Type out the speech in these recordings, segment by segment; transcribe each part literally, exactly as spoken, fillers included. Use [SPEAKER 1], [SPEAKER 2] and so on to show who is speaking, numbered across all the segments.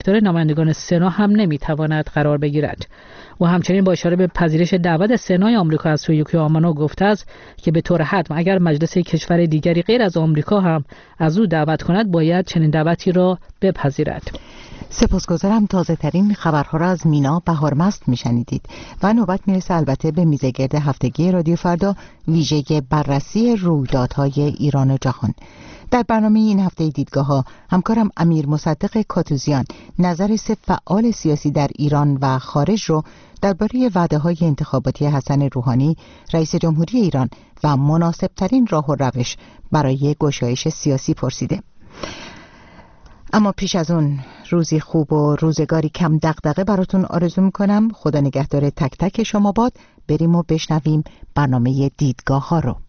[SPEAKER 1] اختیار نمایندگان سنا هم نمیتواند قرار بگیرد. و همچنین با اشاره به پذیرش دعوت سنای آمریکا از سوی یوکیو آمانو گفته است که به طور حتم اگر مجلس کشور دیگری غیر از آمریکا هم از او دعوت کند باید چنین دعوتی را بپذیرد.
[SPEAKER 2] سپاسگزارم. تازه ترین خبرها را از مینا بهارمست میشنیدید و نوبت میرسه البته به میزگرد هفتگی رادیو فردا ویژه بررسی رویدادهای ایران و جهان. در برنامه این هفته دیدگاه‌ها همکارم امیر مصدق کاتوزیان نظر سه فعال سیاسی در ایران و خارج رو درباره وعده‌های انتخاباتی حسن روحانی رئیس جمهوری ایران و مناسب‌ترین راه و روش برای گشایش سیاسی پرسیده. اما پیش از اون روزی خوب و روزگاری کم دغدغه براتون آرزو میکنم. خدا نگهدار تک تک شما باد. بریم و بشنویم برنامه دیدگاه ها رو.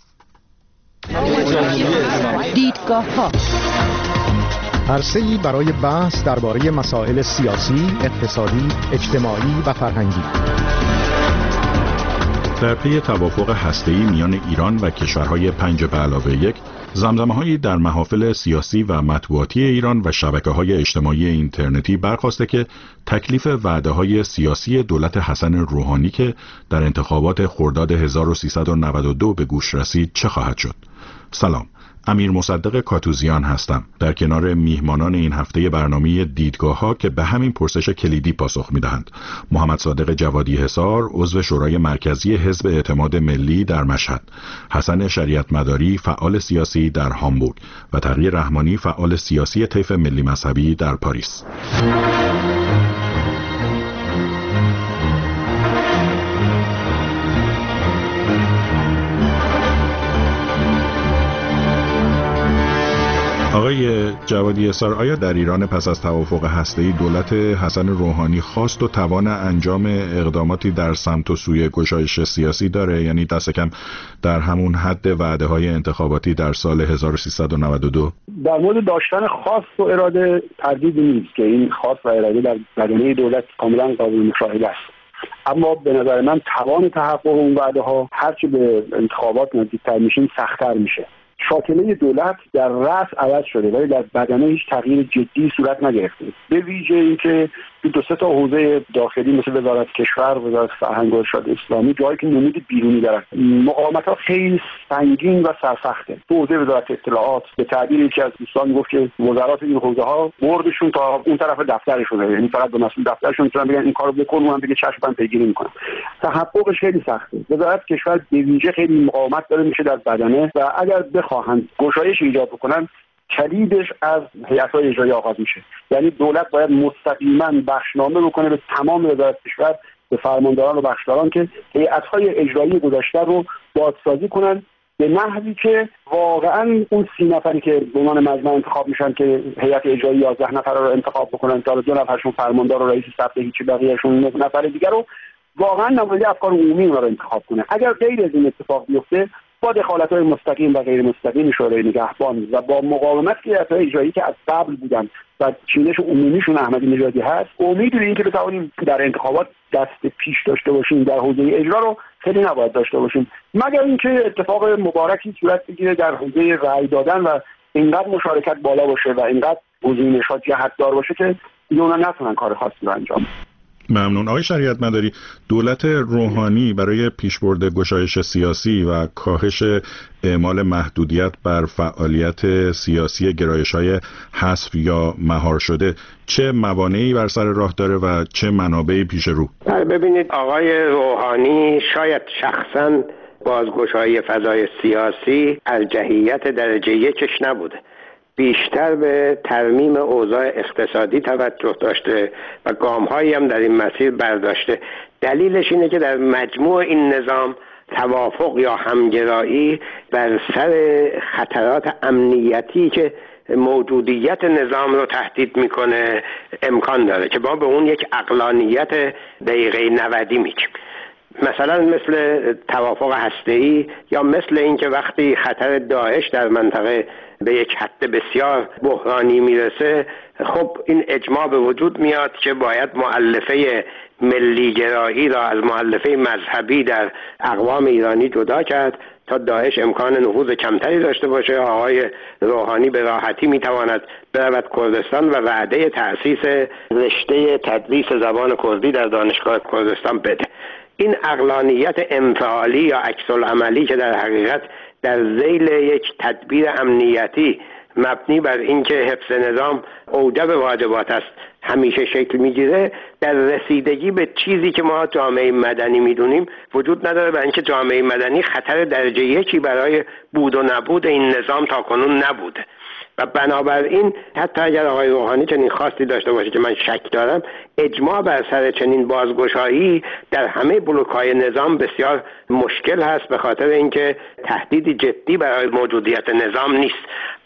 [SPEAKER 2] دیدگاه ها
[SPEAKER 3] عرصه‌ای برای بحث درباره مسائل سیاسی، اقتصادی، اجتماعی و فرهنگی.
[SPEAKER 4] در پی توافق هسته‌ای میان ایران و کشورهای پنج به علاوه یک، زمزمه‌هایی در محافل سیاسی و مطبوعاتی ایران و شبکه‌های اجتماعی اینترنتی برخاسته که تکلیف وعده‌های سیاسی دولت حسن روحانی که در انتخابات خرداد هزار و سیصد و نود و دو به گوش رسید چه خواهد شد. سلام، امیر مصدق کاتوزیان هستم، در کنار میهمانان این هفته برنامه دیدگاه ها که به همین پرسش کلیدی پاسخ میدهند. محمد صادق جوادی حصار، عضو شورای مرکزی حزب اعتماد ملی در مشهد، حسن شریعت مداری، فعال سیاسی در هامبورگ و تقی رحمانی، فعال سیاسی طیف ملی مذهبی در پاریس. آقای جوادی حصار، آیا در ایران پس از توافق هسته‌ای دولت حسن روحانی خواست و توان انجام اقداماتی در سمت و سوی گشایش سیاسی داره؟ یعنی دست کم در همون حد وعده‌های انتخاباتی در سال هزار و سیصد و نود و دو؟
[SPEAKER 5] در مورد داشتن خواست و اراده تردیدی نیست که این خواست و اراده در بدنه دولت کاملا قابل مشاهده است. اما به نظر من توان تحقق اون وعده‌ها هرچی به انتخابات نزدیک‌تر میشیم سخت‌تر میشه. شاکله دولت در رأس عوض شده ولی در بدنه هیچ تغییر جدی صورت نگرفته. به ویژه اینکه دو سه تا حوزه داخلی مثل وزارت کشور، وزارت فرهنگ و ارشاد اسلامی جایی که نمود بیرونی دارن، مقاومت‌ها خیلی سنگین و سرسخته. تو حوزه وزارت اطلاعات به تعبیر یکی از دوستان میگفت که وزارات این حوزه‌ها بردشون تا اون طرف دفترشون، یعنی فقط به مسئول دفترشون میتونن بگن این کارو بکن، اونم بگه چشم من پیگیری میکنم. تحققش خیلی سخته. وزارت کشور به ویژه خیلی مقاومت داره میشه در بدنه و اگر بخواهند گشایش ایجاد بکنن کلیدش از هیئت‌های اجرایی آغاز میشه. یعنی دولت باید مستقیما بخشنامه بکنه به تمام وزارت کشور، به فرمانداران و بخشداران که هیئت‌های اجرایی گذشته رو بازسازی کنن به نحوی که واقعا اون سی نفری که به عنوان مجمع انتخاب میشن که هیئت اجرایی یازده نفر رو انتخاب بکنن تا دو نفرشون فرماندار و رئیس صف، هیچ بقیه‌شون نه نفر دیگر رو واقعا نماینده افکار عمومی رو انتخاب کنه. اگر غیر از این اتفاق بیفته با دخالت‌های مستقیم و غیر مستقیم شورای نگهبان و با مقاومت که هیئت‌های اجرایی که از قبل بودن و چینش عمومیشون احمدی نژادی هست، امید به اینکه بتوانیم در انتخابات دست پیش داشته باشیم در حوزه اجرا رو خیلی نباید داشته باشیم، مگر اینکه اتفاق مبارکی صورت بگیره در حوزه رأی دادن و اینقدر مشارکت بالا باشه و اینقدر گزینش‌ها جهت‌دار باشه که اونا نتونن کار خاصی رو انجام بدن.
[SPEAKER 4] ممنون. آقای شریعت مداری، دولت روحانی برای پیشبرد گشایش سیاسی و کاهش اعمال محدودیت بر فعالیت سیاسی گرایش‌های حذف یا مهار شده چه موانعی بر سر راه داره و چه منابعی پیش رو؟
[SPEAKER 6] ببینید، آقای روحانی شاید شخصاً بازگشایی فضای سیاسی از جهیت درجه یکش نبوده، بیشتر به ترمیم اوضاع اقتصادی توجه داشته و گام‌هایی هم در این مسیر برداشته. دلیلش اینه که در مجموع این نظام توافق یا همگرایی بر سر خطرات امنیتی که موجودیت نظام رو تهدید میکنه امکان داره که ما به اون یک عقلانیت دقیقه نودی میگیم. مثلا مثل توافق هسته‌ای یا مثل اینکه وقتی خطر داعش در منطقه به یک حد بسیار بحرانی میرسه، خب این اجماع به وجود میاد که باید مؤلفه ملی گرایی را از مؤلفه مذهبی در اقوام ایرانی جدا کرد تا داعش امکان نفوذ کمتری داشته باشه، آقای روحانی به راحتی میتواند برود کردستان و وعده تأسیس رشته تدریس زبان کردی در دانشگاه کردستان بده. این عقلانیت انفعالی یا عکس‌العملی که در حقیقت در ذیل یک تدبیر امنیتی مبنی بر اینکه حفظ نظام اوجب واجبات است همیشه شکل میگیره، در رسیدگی به چیزی که ما جامعه مدنی میدونیم وجود نداره و اینکه جامعه مدنی خطر درجه یکی برای بود و نبود این نظام تاکنون نبوده و بنابراین حتی اگر آقای روحانی چنین خواستی داشته باشه که من شک دارم، اجماع بر سر چنین بازگشایی در همه بلوک‌های نظام بسیار مشکل هست، به خاطر اینکه تهدیدی جدی برای موجودیت نظام نیست.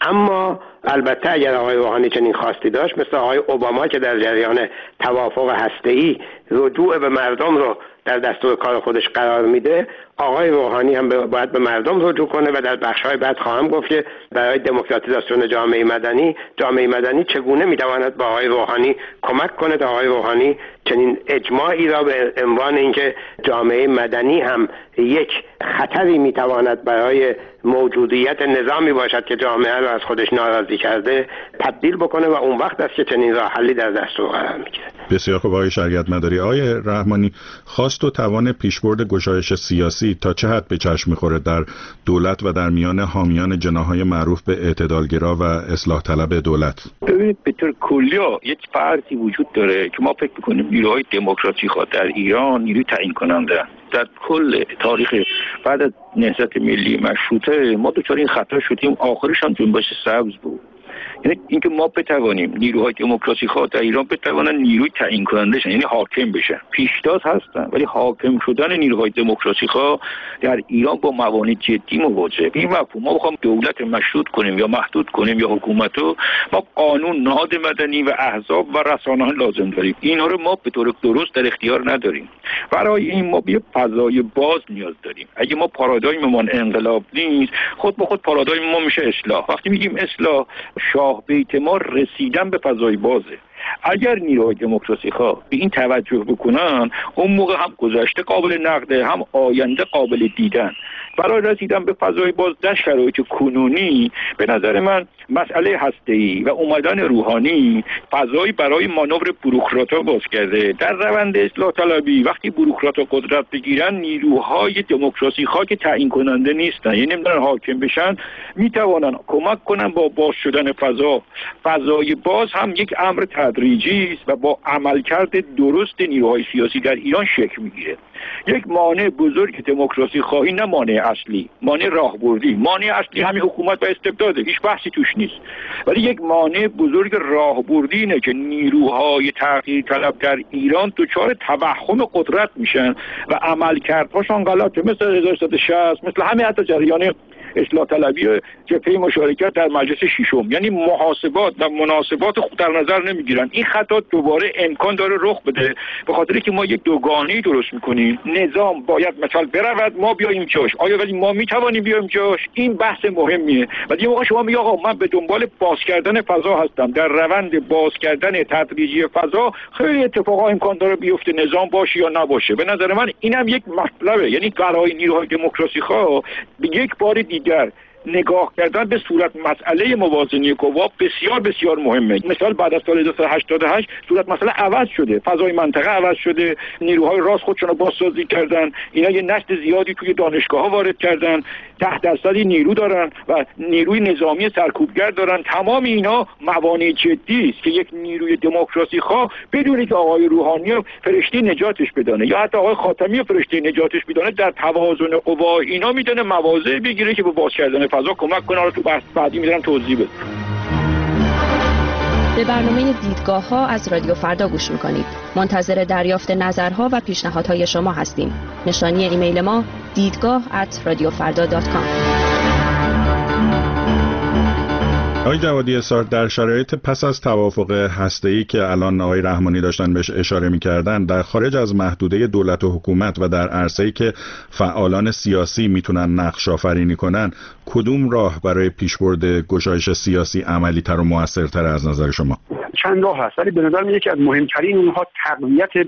[SPEAKER 6] اما البته اگر آقای روحانی چنین خواستی داشت، مثل آقای اوباما که در جریان توافق هسته‌ای رجوع به مردم رو در دستور کار خودش قرار میده، آقای روحانی هم باید به مردم رجوع کنه و در بخش‌های بعد خواهم گفت که برای دموکراتیزاسیون جامعه مدنی جامعه مدنی چگونه میتواند با آقای روحانی کمک کنه تا آقای روحانی چنین اجماعی را به عنوان اینکه جامعه مدنی هم یک خطری میتواند برای موجودیت نظامی باشد که جامعه را از خودش ناراضی کرده تبدیل بکنه و اون وقت است که چنین راه حلی در دستور قرار میگیره.
[SPEAKER 4] بسیار خوب آقای شریعت مداری. آقای رحمانی، خواست و توان پیشبرد گشایش سیاسی تا چه حد به چشم میخوره در دولت و در میان حامیان جناح‌های معروف به اعتدالگرا و اصلاح طلب دولت؟
[SPEAKER 7] ببینید به طور کلی یک فرضی وجود داره که ما فکر می‌کنیم نیروهای دموکراسی خود در ایران نیروی تعیین کننده در کل تاریخ بعد از نهضت ملی مشروطه ما دچار این خطا شدیم، آخرش هم جنبش سبز بود. یعنی اینکه ما بتوانیم نیروهای دموکراسی خواه در ایران بتوانن نیروی تعیین کننده شن، یعنی حاکم بشن. پیشتاز هستن ولی حاکم شدن نیروهای دموکراسی خواه در ایران با موانع جدی مواجهه. این مفهوم ما بخوام دولت مشروط کنیم یا محدود کنیم یا حکومتو، ما قانون، نهاد مدنی و احزاب و رسانه‌ها لازم داریم. اینا رو ما به طور درست در اختیار نداریم. برای این ما به فضای باز نیاز داریم. اگه ما پارادایممون انقلاب نیست، خود به خود پارادایم ما میشه اصلاح. وقتی میگیم اصلاح، شاه بیت ما رسیدن به فضای بازه. اگر نیروهای دموکراسی خواه به این توجه بکنن، اون موقع هم گذشته قابل نقده، هم آینده قابل دیدن. برای رسیدن به فضای باز در شرایط کنونی به نظر من مسئله هسته‌ای و اومدن روحانی فضایی برای مانور بوروکرات‌ها باز کرده. در روند اصلاح طلبی وقتی بوروکرات‌ها قدرت بگیرن، نیروهای دموکراسی خواه که تعیین کننده نیستن، یعنی نمیدونن حاکم بشن، میتوانن کمک کنن با باز شدن فضا. فضای باز هم یک امر تدریجی است و با عملکرد درست نیروهای سیاسی در ایران شکل میگیره. یک مانع بزرگ دموکراسی خواهی، نه مانع اصلی، مانع راهبردی. مانع اصلی همین حکومت و استبداده، هیچ بحثی توش نیست. ولی یک مانع بزرگ راهبردی اینه که نیروهای تغییر طلب در ایران دچار توهم قدرت میشن و عملکردهاشون غلطه، مثل هزار و سیصد و شصت، مثل همه حتی جریان اصلاح طلبی جبهه مشارکت در مجلس ششم، یعنی محاسبات و مناسبات خود در نظر نمیگیرن. این خطا دوباره امکان داره رخ بده، به خاطر که ما یک دوگانه‌ای درست میکنیم. نظام باید مثلا برود، ما بیایم جاش. آیا ولی ما میتوانیم بیایم جاش؟ این بحث مهمیه. و یه موقع شما میگی آقا من به دنبال باز کردن فضا هستم. در روند باز کردن تدریجی فضا خیلی اتفاقا امکان داره بیفته، نظام باشه یا نباشه. به نظر من اینم یک مطلبه، یعنی برای نیروهای دموکراسی خواه به یک بار دیگر نگاه کردن به صورت مسئله موازنه قوا بسیار بسیار مهمه. مثلا بعد از سال هزار و سیصد و هشتاد و هشت صورت مسئله عوض شده، فضای منطقه عوض شده، نیروهای راست خودشون رو بازسازی کردن، اینا یه نشت زیادی توی دانشگاه‌ها وارد کردن، ده درصدی نیرو دارن و نیروی نظامی سرکوبگر دارن. تمام اینا موانع جدی است که یک نیروی دموکراسی خواه بدونی که آقای روحانی فرشته نجاتش بدانه یا حتی آقای خاتمی فرشته نجاتش بدانه، در توازن قوا اینا میتونه مواضع بگیره که به باز کردن فضا کمک کنه. رو تو بحث بعدی میذارم توضیح بدم.
[SPEAKER 8] به برنامه دیدگاه ها از رادیو فردا گوش میکنید. منتظر دریافت نظرها و پیشنهادهای شما هستیم. نشانی ایمیل ما دیدگاه ات رادیو فردا دات کام.
[SPEAKER 4] آقای جوادی اسار، در شرایط پس از توافق هسته‌ای که الان آقای رحمانی داشتن بهش اشاره می‌کردن، در خارج از محدوده دولت و حکومت و در عرصه‌ای که فعالان سیاسی میتونن نقش آفرینی کنن، کدوم راه برای پیشبرد گشایش سیاسی عملی‌تر و موثرتر از نظر شما؟
[SPEAKER 5] چند راه هست، ولی به نظر میاد که از مهمترین اونها تقویت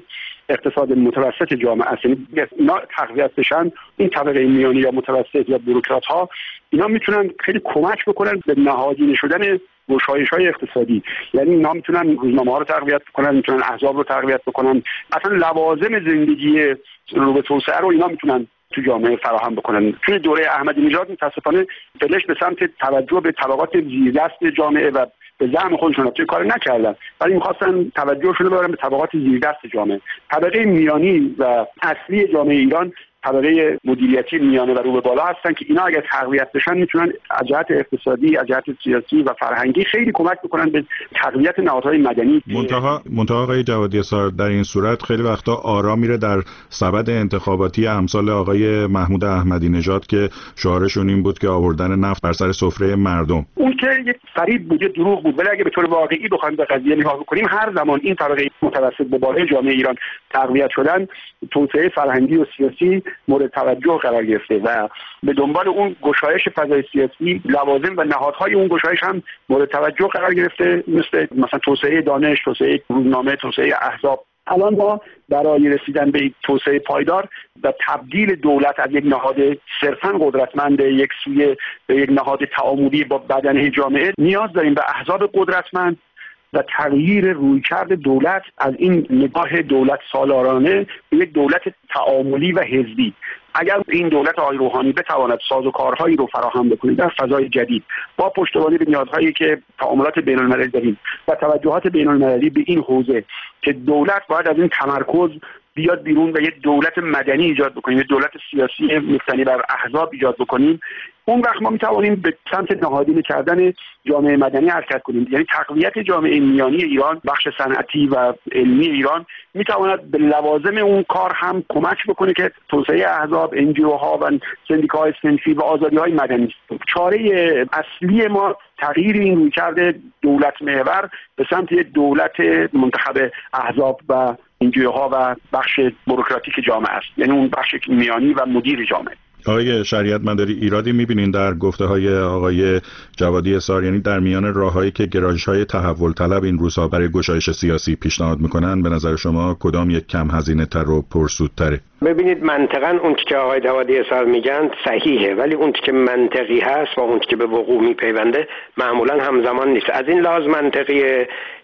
[SPEAKER 5] اقتصاد متوسط جامعه است. یعنی اینا تقویت بشن، این طبقه میانی یا متوسط یا بوروکرات ها، اینا میتونن خیلی کمک بکنن به نهادینه شدن گشایش‌های اقتصادی. یعنی اینا میتونن روزنامه‌ها رو تقویت بکنن، میتونن احزاب رو تقویت بکنن، اصلا لوازم زندگی رو به توسعه رو اینا میتونن تو جامعه فراهم بکنن. توی دوره احمدی نژاد متاسفانه فلش به سمت توجه به طبقات زیردست جامعه و به زعم خودشون توی کار نکردن، ولی می‌خواستن توجهشون رو ببرن به طبقات زیردست جامعه. طبقه میانی و اصلی جامعه ایران طبقه مدیریتی میانه و رو به بالا هستن که اینا اگر تقویت بشن میتونن از جهت اقتصادی، از جهت سیاسی و فرهنگی خیلی کمک بکنن به تقویت نهادهای مدنی.
[SPEAKER 4] منتها منتها آقای جوادی اسار، در این صورت خیلی وقتا آرا میره در سبد انتخاباتی امثال آقای محمود احمدی نژاد که شعارشون این بود که آوردن نفت بر سر سفره مردم.
[SPEAKER 5] اون که یک فریب بود، دروغ بود، ولی اگه به طور واقعی بخوایم به قضیه نگاه بکنیم، هر زمان این طبقه متوسط به بالای جامعه ایران تقویت شدن، توسعه فرهنگی و سیاسی مورد توجه قرار گرفته و به دنبال اون گشایش فضای سیاسی، لوازم و نهادهای اون گشایش هم مورد توجه قرار گرفته، مثل مثلا توسعه دانش، توسعه روزنامه، توسعه احزاب. الان ما برای رسیدن به توسعه پایدار و تبدیل دولت از یک نهاد صرفاً قدرتمند یک سوی به یک نهاد تعاملی با بدنه جامعه نیاز داریم به احزاب قدرتمند و تغییر رویکرد دولت از این نگاه دولت سالارانه به یک دولت تعاملی و حزبی. اگر این دولت آقای روحانی بتواند سازوکارهایی رو فراهم بکنه در فضای جدید با پشتیبانی به نیازهایی که تعاملات بین‌المللی داریم و توجهات بین‌المللی به این حوزه که دولت باید از این تمرکز بیاد بیرون و یک دولت مدنی ایجاد بکنیم، یک دولت سیاسی مبتنی بر احزاب ایجاد بکنیم، اون وقت ما میتوانیم به سمت نهادینه کردن جامعه مدنی حرکت کنیم. یعنی تقویت جامعه میانی ایران، بخش صنعتی و علمی ایران، میتواند به لوازم اون کار هم کمک بکنه که توسعه احزاب، ان جی او ها و سندیکاهای صنفی و آزادی‌های مدنی است. چاره اصلی ما تغییر این رویکرد دولت محور به سمت یک دولت منتخب احزاب و ان جی او ها و بخش بوروکراتیک جامعه است، یعنی اون بخش میانی و مدیر جامعه.
[SPEAKER 4] آقای شریعت مداری، ایرادی می‌بینین در گفته‌های آقای جوادی اسار، یعنی در میان راه‌هایی که گرایش‌های تحول طلب این روزها برای گشایش سیاسی پیشنهاد می‌کنن، به نظر شما کدام یک کم هزینه‌تر و پرسودتره؟
[SPEAKER 6] ببینید، منطقاً اون که آقای جوادی اسار میگن صحیحه، ولی اون که منطقی هست و اون که به وقوع میپیونده معمولاً همزمان نیست. از این لحاظ منطقیه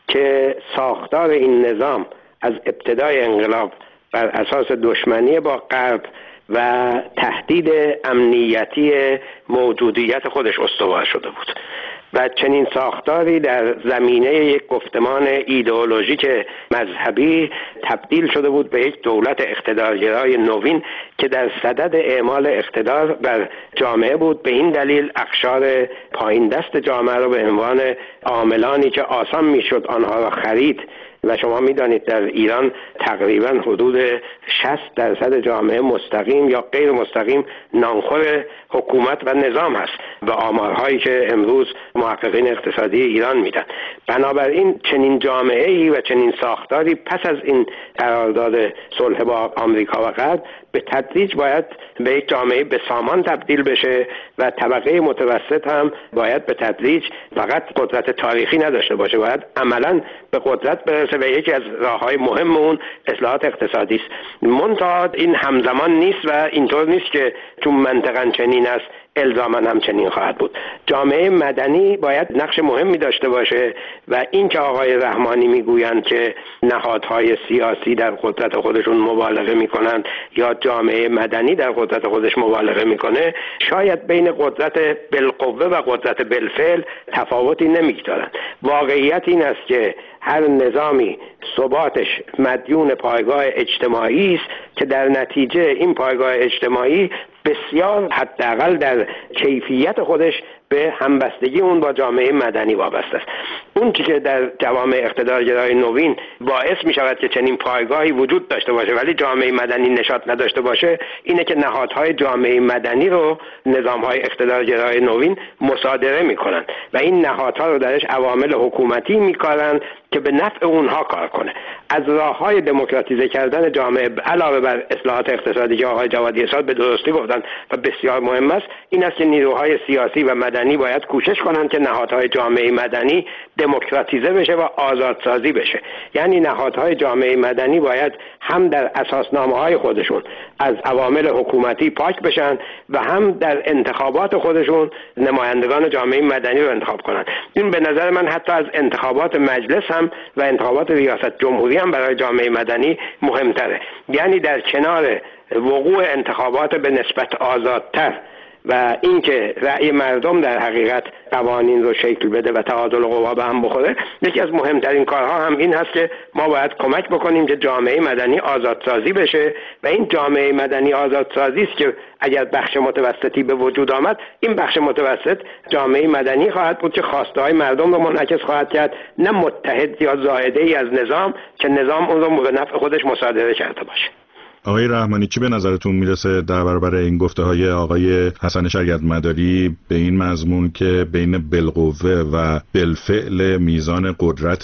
[SPEAKER 6] که ساختار این نظام از ابتدای انقلاب بر اساس دشمنی با غرب و تهدید امنیتی موجودیت خودش استوار شده بود و چنین ساختاری در زمینه یک گفتمان ایدئولوژیک مذهبی تبدیل شده بود به یک دولت اقتدارگرای نوین که در صدد اعمال اقتدار بر جامعه بود. به این دلیل اقشار پایین دست جامعه را به عنوان عاملانی که آسان میشد آنها را خرید، و شما میدانید در ایران تقریبا حدود شصت درصد جامعه مستقیم یا غیر مستقیم نانخور حکومت و نظام هست و آمارهایی که امروز محققین اقتصادی ایران میدن. بنابراین چنین جامعه‌ای و چنین ساختاری پس از این قرارداد صلح با آمریکا و غرب به تدریج باید به یک جامعه به سامان تبدیل بشه و طبقه متوسط هم باید به تدریج فقط قدرت تاریخی نداشته باشه، باید عملاً به قدرت برسه و یکی از راههای مهم اون اصلاحات اقتصادی است. منتها این همزمان نیست و اینطور نیست که چون منطقاً چنین است الزاماً هم چنین خواهد بود. جامعه مدنی باید نقش مهمی داشته باشه و این که آقای رحمانی میگویند که نهادهای سیاسی در قدرت خودشون مبالغه میکنند یا جامعه مدنی در قدرت خودش مبالغه میکنه، شاید بین قدرت بالقوه و قدرت بالفعل تفاوتی نمیگذارند. واقعیت این است که هر نظامی ثباتش مدیون پایگاه اجتماعی است که در نتیجه این پایگاه اجتماعی بسیار حداقل در کیفیت خودش به همبستگی اون با جامعه مدنی وابسته است. اون که در جوامع اقتدارگرای نوین باعث می شود که چنین پایگاهی وجود داشته باشه ولی جامعه مدنی نشاط نداشته باشه، اینه که نهادهای جامعه مدنی رو نظامهای اقتدارگرای نوین مصادره می کنند و این نهادها رو درش عوامل حکومتی می کارند که به نفع اونها کار کنه. از راههای دموکراتیزه کردن جامعه علاوه بر اصلاحات اقتصادی که آقای جوادی اسار به درستی گفتن و بسیار مهم است، این است که نیروهای سیاسی و مدنی باید کوشش کنند که نهادهای جامعه مدنی دموکراتیزه بشه و آزادسازی بشه. یعنی نهادهای جامعه مدنی باید هم در اساسنامه‌های خودشون از عوامل حکومتی پاک بشن و هم در انتخابات خودشون نمایندگان جامعه مدنی رو انتخاب کنن. این به نظر من حتی از انتخابات مجلس هم و انتخابات ریاست جمهوری هم برای جامعه مدنی مهمتره. یعنی در کنار وقوع انتخابات به نسبت آزادتر و اینکه رأی مردم در حقیقت قوانین رو شکل بده و تعادل قوا به هم بخوره، یکی از مهمترین کارها هم این هست که ما باید کمک بکنیم که جامعه مدنی آزادسازی بشه و این جامعه مدنی آزادسازی است که اگر بخش متوسطی به وجود آمد، این بخش متوسط جامعه مدنی خواهد بود که خواسته های مردم رو منعکس خواهد کرد، نه متحد یا زائده ای از نظام که نظام اون رو به نفع خودش مصادره کرده باشه.
[SPEAKER 4] آقای رحمانی، چی به نظرتون میرسه در برابر این گفته های آقای حسن شریعت مداری به این مضمون که بین بالقوه و بالفعل میزان قدرت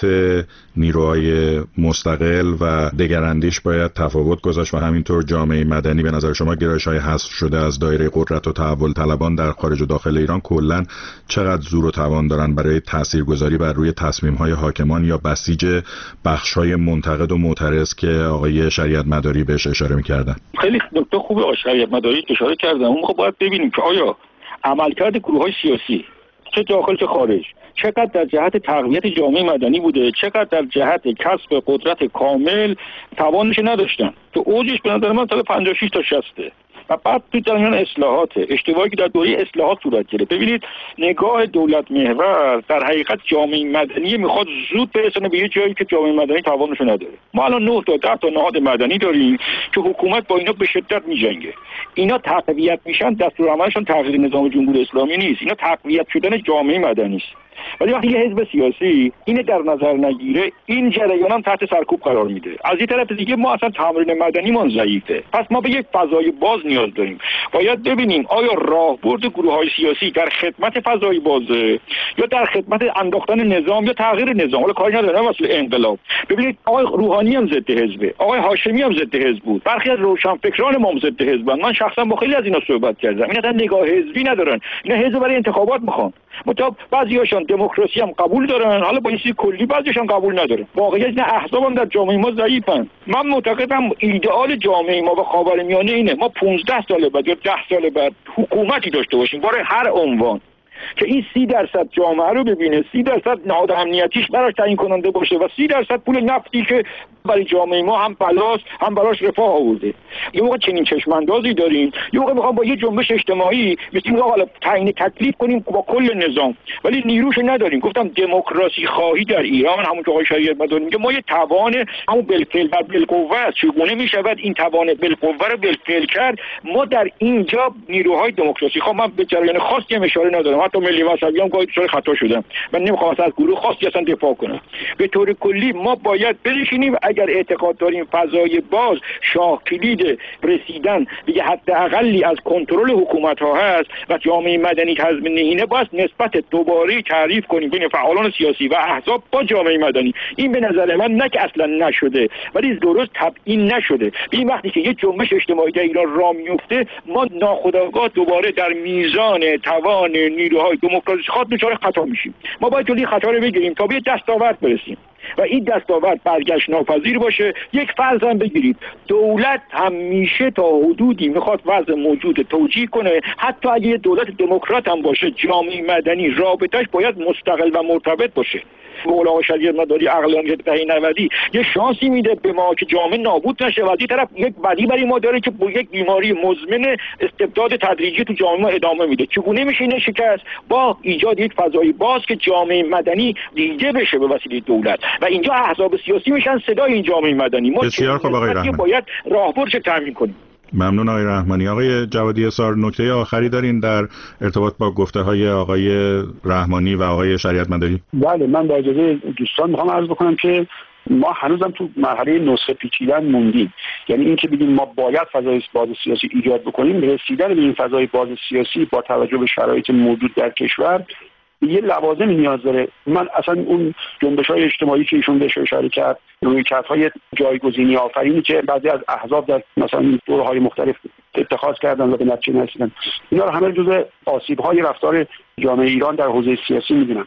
[SPEAKER 4] نیروهای مستقل و دگراندیش باید تفاوت گذاشت و همینطور جامعه مدنی به نظر شما گرایش‌های حذف شده از دایره قدرت و تحول طلبان در خارج و داخل ایران کلاً چقدر زور و توان دارن برای تاثیرگذاری بر روی تصمیم‌های حاکمان یا بسیج بخش‌های منتقد و معترض که آقای شریعت مداری بهش اشاره می‌کردن؟
[SPEAKER 7] خیلی نکته خوبه آقای شریعت مداری اشاره کردن. اون خب باید ببینیم که آیا عملکرد گروه‌های سیاسی چه داخل چه خارج چقدر در جهت تقویت جامعه مدنی بوده، چقدر در جهت کسب قدرت کامل توانش نداشتن. تو اوجش به نظر من تا پنجاه و شش تا شصت و بعد تو جریان اصلاحات اشتباهی که در دوره اصلاحات صورت گرفت. ببینید نگاه دولت محور در حقیقت جامعه مدنی میخواد زود برسونه به یه جایی که جامعه مدنی توانش نداره. ما الان نه تا ده تا نهاد مدنی داریم که حکومت با اینا به شدت میجنگه. اینا تقویت میشن، دستورالعملشون تغییر نظام جمهوری اسلامی نیست، اینا تقویت شدن جامعه مدنی است. ولی وقتی یه حزب سیاسی اینو در نظر نگیره، این جریان هم تحت سرکوب قرار میده. از این طرف دیگه ما اصلا تمرین مدنیمون ضعیفه. پس ما به یک فضای باز نیاز داریم. باید ببینیم آیا راهبرد گروه‌های سیاسی در خدمت فضای بازه یا در خدمت انداختن نظام یا تغییر نظام. حالا کاری ندارم واسه انقلاب. ببینید آقای روحانی هم ضد حزبه، آقای هاشمی هم ضد حزب بود، برخی از روشنفکران ما هم ضد حزبن. من شخصا با خیلی از اینا صحبت کردم. اینا اصلا نگاه حزبی ندارن، اینا حزب برای انتخابات میخوان. مطلب بعضیاشون دموکراسی هم قبول دارن، حالا با این چیز کلی بعضیشون قبول ندارن. واقعیت نه، احزاب هم در جامعه ما ضعیفن. من معتقدم ایدئال جامعه ما و خاورمیانه اینه ما پانزده سال بعد یا ده سال بعد حکومتی داشته باشیم برای هر عنوان که این سی درصد جامعه رو ببینه، سی درصد نهاد امنیتیش براش تعیین کننده باشه و سی درصد پول نفتی که برای جامعه ما هم بلاس هم براش رفاه آورده. یه موقع چنین چشماندازی داریم، یه موقع میخوام با یه جنبش اجتماعی مثل حالا تعیین تکلیف کنیم با کل نظام، ولی نیروش نداریم. گفتم دموکراسی خواهی در ایران همون که آقای شریعت مداری میگه ما یه توان همون بالفعل و بالقوه است. چگونه میشود این توان بالقوه رو بالفعل کرد؟ ما در اینجا نیروهای دموکراسی خواهم، من به جریان خاصی هم اشاره ندارم، حتی ملی مذهبی هم گاهی دچار خطا شدم، من نمیخوام از گروه خاصی اصلا دفاع کنم. به طور کلی ما باید بنشینیم، اگر اعتقاد داریم فضای باز شاه کلید رسیدن به یه حد اقلی از کنترل حکومت ها هست و جامعه مدنی تضمینه، باید نسبت دوباره تعریف کنیم بین فعالان سیاسی و احزاب با جامعه مدنی. این به نظر من نه که اصلا نشده، ولی درست تبیین نشده. این وقتی که یه جنبش اجتماعی در ایران راه میفته، ما ناخودآگاه دوباره در میزان توان نیروهای دموکراسی خاط دچار خطا میشیم. ما باید جلوی خطا رو بگیریم تا به دستاورد برسیم و این دستاورد برگشت ناپذیر باشه. یک فرض هم بگیرید، دولت همیشه تا حدودی میخواد وضع موجود توجیه کنه، حتی اگه دولت دموکرات هم باشه، جامعه مدنی رابطش باید مستقل و مرتبط باشه. مولانا شریعت مداری عقلانیت دهه نود یه شانسی میده به ما که جامعه نابود نشه و از این طرف یک بدی برای ما داره که با یک بیماری مزمن استبداد تدریجی تو جامعه ما ادامه میده. چگونه میشه این شکست؟ با ایجاد یک فضای باز که جامعه مدنی دیده بشه به وسیله دولت و اینجا احزاب سیاسی میشن صدای این جامعه مدنی. ما
[SPEAKER 4] بسیار خوب آقای رحمانی،
[SPEAKER 7] باید راهبردش تامین کنیم.
[SPEAKER 4] ممنون آقای رحمانی. آقای جوادی اسار، نکته آخری دارین در ارتباط با گفته های آقای رحمانی و آقای شریعت مداری؟
[SPEAKER 5] بله، من با اجازه دوستان میخوام عرض بکنم که ما هنوزم تو مرحله نسخه پیچیدن موندیم. یعنی این که بگیم ما باید فضای باز سیاسی ایجاد بکنیم، رسیدن به این فضای باز سیاسی با توجه به شرایط موجود در کشور یه لوازم نیاز داره. من اصلا اون جنبش‌های اجتماعی که ایشون بهش اشاره کرد، رویکردهای جایگزینی آفرینی که بعضی از احزاب در مثلا دوره‌های مختلف اتخاذ کردن و به نتیجه رسیدن، اینا رو همه جزء آسیب‌های رفتار جامعه ایران در حوزه سیاسی می‌دونن.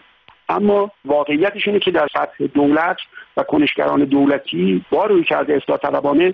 [SPEAKER 5] اما واقعیتش اینه که در سطح دولت و کنشگران دولتی با رویکرد اصلاح طلبانه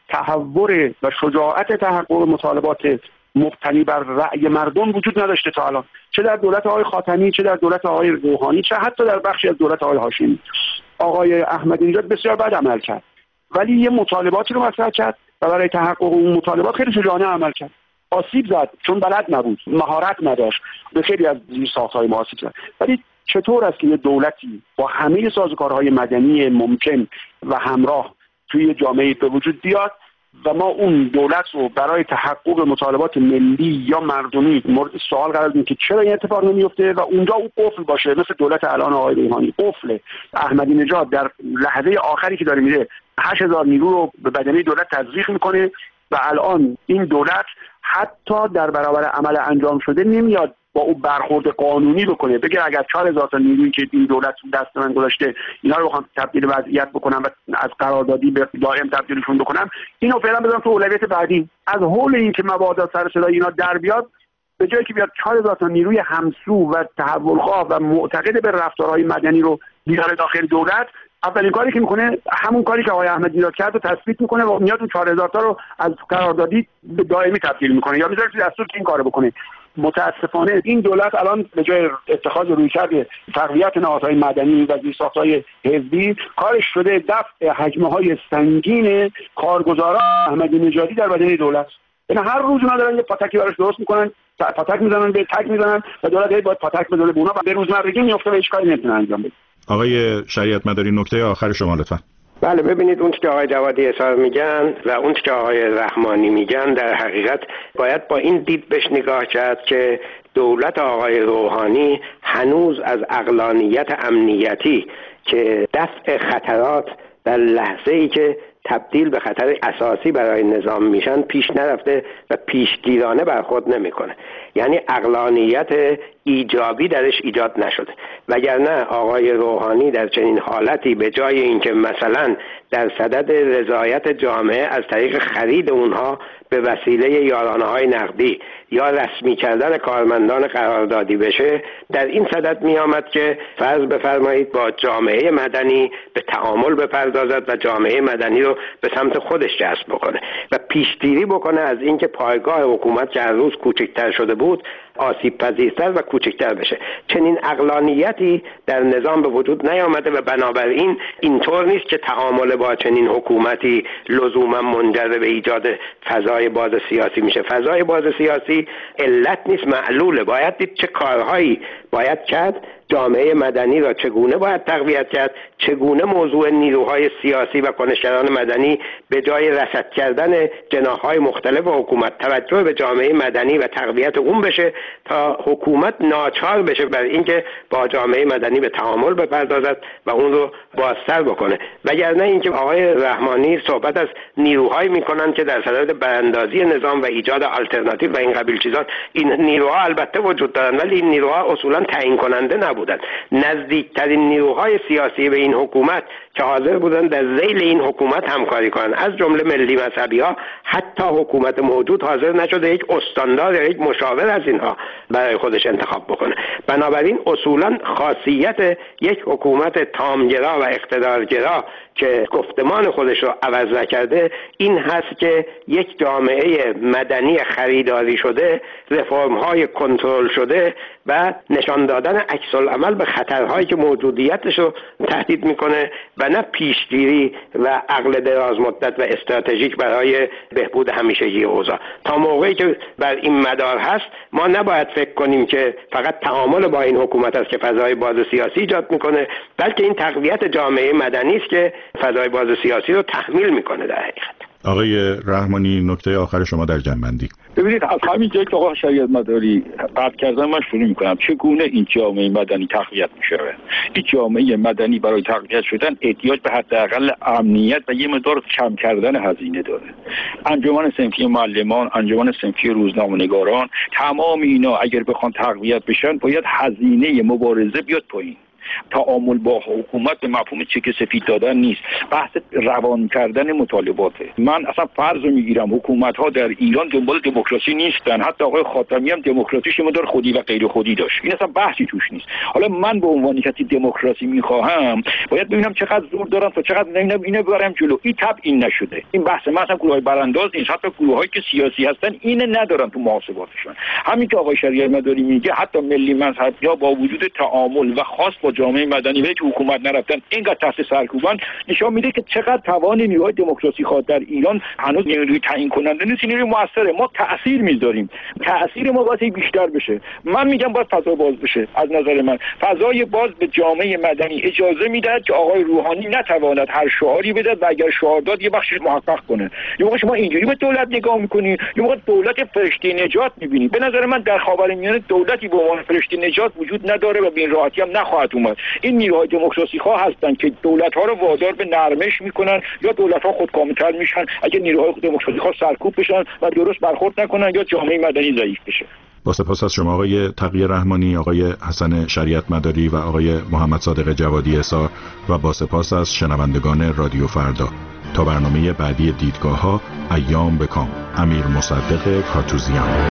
[SPEAKER 5] تحور و شجاعت تحقق مطالبات مبتنی بر رأی مردم وجود نداشته تا الان، چه در دولت آقای خاتمی، چه در دولت آقای روحانی، چه حتی در بخشی از دولت آقای هاشمی. آقای احمدی نژاد بسیار بد عمل کرد، ولی یه مطالباتی رو مطرح کرد و برای تحقق اون مطالبات خیلی شجاعانه عمل کرد. آسیب زد چون بلد نبود، مهارت نداشت، به خیلی از زیرساخت‌های ما آسیب زد. ولی چطور است که یه دولتی با همه سازوکارهای مدنی ممکن و همراه توی جامعه به وجود بیاد و ما اون دولت رو برای تحقق مطالبات ملی یا مردمی مورد سوال قرار بدیم که چرا این اتفاق نمیفته و اونجا اون قفل باشه، مثل دولت الان آقای روحانی قفل. احمدی نژاد در لحظه آخری که داره میره هشت هزار نیرو رو به بدنه دولت تزریق میکنه و الان این دولت حتی در برابر عمل انجام شده نمیاد با اون برخورد قانونی بکنه، بگه اگر چهار هزار تا نیرویی که این دولت دست من گذاشته اینا رو بخوام تبدیل وضعیت بکنم و از قراردادی به دائم تبدیلشون بکنم، اینو فعلا بذارم تو اولویت بعدی. از حول این که مبادا سر صدای اینا در بیاد، به جایی که بیاد چهار هزار تا نیروی همسو و تحولخواه و معتقد به رفتارهای مدنی رو بیاره داخل دولت، اولین کاری که میکنه همون کاری که آقای احمدی نژاد کرد رو تثبیت میکنه و میاد اون چهار هزار تا رو از قراردادی به دائمی تبدیل میکنه یا میذاره تو دستور که این کارو بکنه. متاسفانه این دولت الان به جای اتخاذ رویکرد تقویت نهادهای مدنی و زیرساخت‌های حزبی، کارش شده دفع حجمه‌های سنگین کارگزاران احمدی نژادی در بدنه دولت. یعنی هر روز اونا دارن یه پاتکی براش درست میکنن، پاتک میزنن به تک میزنن و دولت باید پاتک بزنه به اونا و به روزمرگی میفته و هیچ کاری نمیتونه انجام بده.
[SPEAKER 4] آقای شریعت مداری، نکته آخر شما لطفا.
[SPEAKER 6] بله، ببینید اون که آقای جوادی اظهار میگن و اون که آقای رحمانی میگن در حقیقت باید با این دید بهش نگاه کرد که دولت آقای روحانی هنوز از عقلانیت امنیتی که دفع خطرات در لحظه ای که تبدیل به خطر اساسی برای نظام میشن پیش نرفته و پیشگیرانه برخورد نمیکنه. یعنی عقلانیت ایجابی درش ایجاد نشده، وگرنه آقای روحانی در چنین حالتی به جای اینکه مثلا در صدد رضایت جامعه از طریق خرید اونها به وسیله یارانه‌های نقدی یا رسمی کردن کارمندان قراردادی بشه، در این صدد می آمد که فرض بفرمایید با جامعه مدنی به تعامل بپردازد و جامعه مدنی رو به سمت خودش جذب بکنه و پیشگیری بکنه از اینکه پایگاه حکومت که هر روز کوچکتر شده بود آسیب پذیرتر و کوچکتر بشه. چنین عقلانیتی در نظام به وجود نیامده و بنابراین اینطور نیست که تعامل با چنین حکومتی لزوما منجر به ایجاد فضای باز سیاسی میشه. فضای باز سیاسی علت نیست، معلوله. باید دید چه کارهایی باید کرد، جامعه مدنی را چگونه باید تقویت کرد، چگونه موضوع نیروهای سیاسی و کنشگران مدنی به جای رصد کردن جناح‌های مختلف حکومت توجه به جامعه مدنی و تقویت اون بشه تا حکومت ناچار بشه بر اینکه با جامعه مدنی به تعامل بپردازد و اون رو بازتر بکنه. وگرنه اینکه آقای رحمانی صحبت از نیروهایی میکنن که در صدد براندازی نظام و ایجاد آلترناتیو و این قبیل چیزات، این نیروها البته وجود دارن ولی این نیروها اصولا تعیین کننده نبودن. نزدیکترین نیروهای سیاسی به این حکومت که حاضر بودن در ذیل این حکومت همکاری کنن، از جمله ملی مذهبی ها، حتی حکومت موجود حاضر نشده یک استاندار یا یک مشاور از اینها برای خودش انتخاب بکنه. بنابراین اصولا خاصیت یک حکومت تامگرا و اقتدارگرا که گفتمان خودش رو عوض نکرده این هست که یک جامعه مدنی خریداری شده، رفرم‌های کنترل شده و نشان دادن عکس العمل به خطرهایی که موجودیتش رو تهدید میکنه و نه پیشگیری و عقل دراز مدت و استراتژیک برای بهبود همیشگی اوضاع. تا موقعی که بر این مدار هست ما نباید فکر کنیم که فقط تعامل با این حکومت است که فضای باز سیاسی ایجاد میکنه، بلکه این تقویت جامعه مدنی است که فضای باز سیاسی رو تحمیل میکنه. در حقیقت
[SPEAKER 4] آقای رحمانی، نکته آخر شما در جنبندی.
[SPEAKER 7] ببینید، از همین جایی که آقا شریعت مداری قطع کردن من شروع میکنم. چگونه این جامعه مدنی تقویت میشه؟ این جامعه مدنی برای تقویت شدن احتیاج به حداقل امنیت و یه مقدار کم کردن هزینه داره. انجمن صنفی معلمان، انجمن صنفی روزنامه‌نگاران، تمام اینا اگر بخوان تقویت بشن باید هزینه مبارزه بیاد پایین. تعامل با حکومت به مفهوم چک سفید دادن نیست، بحث روان کردن مطالباته. من اصلا فرض میگیرم حکومت ها در ایران دنبال دموکراسی نیستن، حتی آقای خاتمی هم دموکراسیش مدار خودی و غیر خودی داشت، این اصلا بحثی توش نیست. حالا من به عنوان کسی دموکراسی میخواهم باید ببینم چقدر زور دارم تا چقدر نمیدونم اینو ببرم جلو. این تب این نشده. این بحث من اصلا گروهای برانداز نیست، حتی گروهایی که سیاسی هستن اینو ندارن تو محاسباتشون. همین که آقای شریعت مداری میگه حتی ملی مذهبی‌ها با وجود تعامل و خاص با جامعه مدنی ولی تو حکومت نرفتن اینقدر تحت سرکوبن، نشون میده که چقدر توان نیروهای دموکراسی خواد در ایران هنوز نیروی تعیین کننده نیست، نیروی موثره. ما تأثیر میذاریم، تأثیر ما باید بیشتر بشه. من میگم باید فضا باز بشه. از نظر من فضای باز به جامعه مدنی اجازه میدهد که آقای روحانی نتواند هر شعاری بده و اگر شعار داد یه بخشش محقق کنه. یه موقع شما اینجوری به دولت نگاه میکنی، یه موقع دولت فرشته نجات میبینی. به نظر من در خاورمیانه دولتی به عنوان فرشته نجات وجود نداره و به این راحتی هم نخواهد اومد. این نیروهای دموکراسی خواه هستن که دولت ها رو وادار به نرمش میکنن یا دولت ها خودکامه‌تر میشن اگه نیروهای دموکراسی خواه سرکوب بشن و درست برخورد نکنن یا جامعه مدنی ضعیف بشه.
[SPEAKER 4] با سپاس از شما آقای تقی رحمانی، آقای حسن شریعت مداری و آقای محمد صادق جوادی احصار و با سپاس از شنوندگان رادیو فردا. تا برنامه بعدی دیدگاه‌ها، ایام بکام. امیر مصدق کاتوزیان.